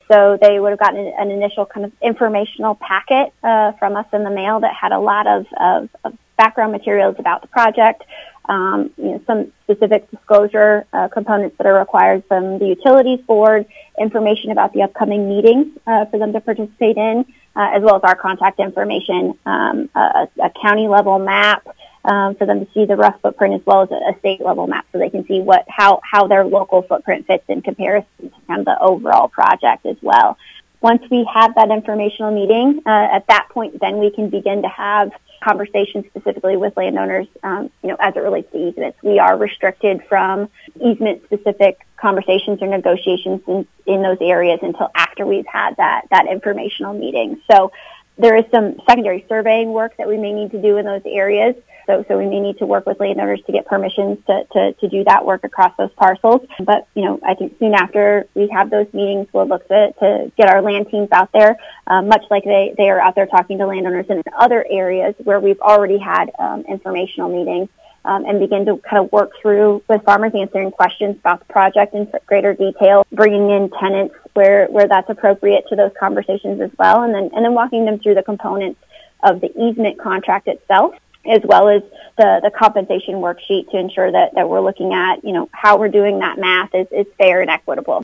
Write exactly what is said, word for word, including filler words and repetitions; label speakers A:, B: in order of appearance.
A: So they would have gotten an initial kind of informational packet uh, from us in the mail that had a lot of, of, of background materials about the project, um, you know, some specific disclosure uh, components that are required from the Utilities Board, information about the upcoming meetings uh, for them to participate in, uh, as well as our contact information, um, a, a county-level map um, for them to see the rough footprint, as well as a, a state-level map so they can see what how, how their local footprint fits in comparison to kind of the overall project as well. Once we have that informational meeting, uh, at that point, then we can begin to have conversations specifically with landowners, um, you know, as it relates to easements. We are restricted from easement-specific conversations or negotiations in, in those areas until after we've had that, that informational meeting. So there is some secondary surveying work that we may need to do in those areas. So, so we may need to work with landowners to get permissions to, to, to do that work across those parcels. But, you know, I think soon after we have those meetings, we'll look to, to get our land teams out there, um, much like they, they are out there talking to landowners in other areas where we've already had um, informational meetings, um, and begin to kind of work through with farmers answering questions about the project in greater detail, bringing in tenants where, where that's appropriate to those conversations as well, and then, and then walking them through the components of the easement contract itself, as well as the, the compensation worksheet to ensure that, that we're looking at, you know, how we're doing that math is, is fair and equitable.